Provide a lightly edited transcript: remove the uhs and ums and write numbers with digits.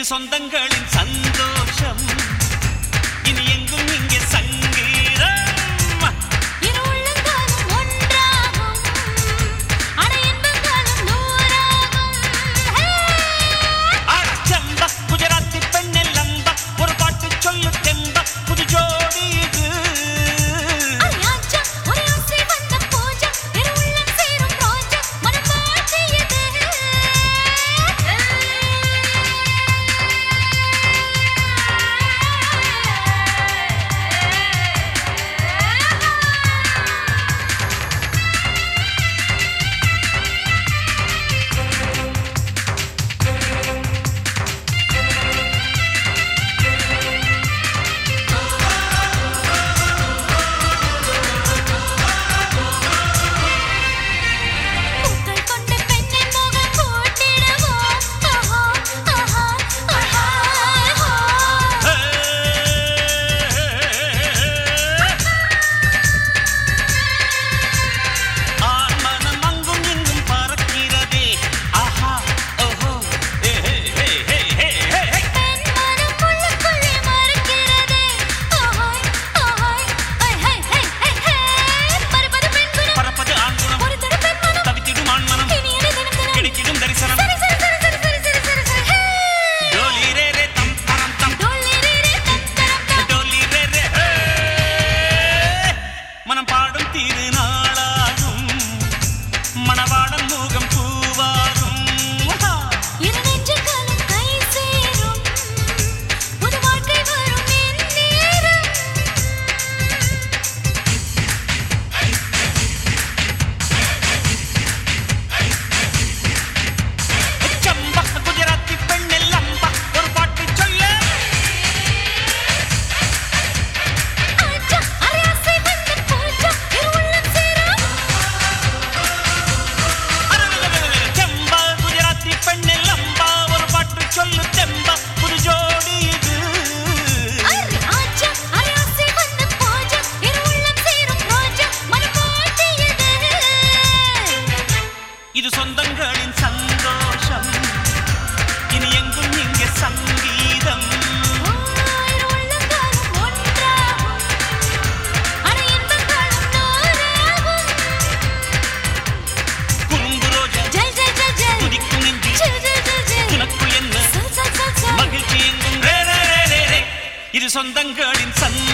சொந்தங்களின் சந்தோஷம் இனி எங்கும் இங்கே சங்கீதம் இரு உள்ளங்களும் ஒன்றாகும் அட இன்பங்களும் நூறாகும் அச்சம்ப குஜராத்தி பெண்ணெல் லம்ப ஒரு பாட்டு சொல்லு தெம்ப புது ஜோடி இது அரியாச்சா ஒரு ஆசை வந்த பூஜா இரு உள்ளம் சேரும் ரோஜா மனம் மாற்றியது பூக்கள் கொண்டு பெண்ணின் முகம் போட்டிடுவோம் ஆஹா ஆஹா ஆஹா ஆண் மனம் அங்கும் இங்கும் பறக்கிறதே ஆஹா ஓஹோ ஹே ஹே ஹே ஹே ஹே ஹே பெண் மனம் உள்ளுக்குள்ளே மறக்கிறதே ஆஹாய் ஆஹாய் ஐ ஹை ஹை ஹை ஹை பரபர பெண் குணம் பறப்பது ஆண் குணம் ஒரு தட பெண் மனம் தவித்திடும் ஆண் மனம் இனியது தினம் தினம் கிடைக்கிடும் தரிசனம் சரி சரி சரி சரி சரி சரி சரி சரி ஹே டோலி ரே ரே தம் தரம் தம் டோலி ரே ரே தம் தரம் தம் டோலி ரே ரே ஹே மனம் பாடும் திருநாளாகும் மணவாளன் முகம் பூவாகும் இரு நெஞ்சுகளும் கை சேரும் புது வாழ்க்கை வரும் இந்நேரம் சம்பா குஜராத்தி பெண்ணெல் லம்பா ஒரு பாட்டு சொல்லு ஆச்சா அரியாசை வந்த பூஜா இரு உள்ளம் சேரும் செம்பா குஜராத்தி பெண்ணெல் லம்பா ஒரு பாட்டு சொல்லு தெம்பா புது ஜோடி இது அரி ஆச்சா அரியாசை வந்த பூஜா இரு உள்ளம் சேரும் ரோஜா மனம் மாற்றியது இது சொந்தங்களின் சந்தோஷம் இனி எங்கும் இங்கே சங்கீதம் இரு உள்ளங்களும் ஒன்றாகும் அட இன்பங்களும் நூறாகும் குறும்பு ரோஜா ஜல் ஜல் ஜல் ஜல் துதிக்கும் நெஞ்சு ஜல் ஜல் ஜல் ஜல் உனக்குள் என்ன சல் சல் சல் சல் மகிழ்ச்சி எங்கும் ரே ரே ரே ரே ரே இது சொந்தங்களின் சந்தோஷம்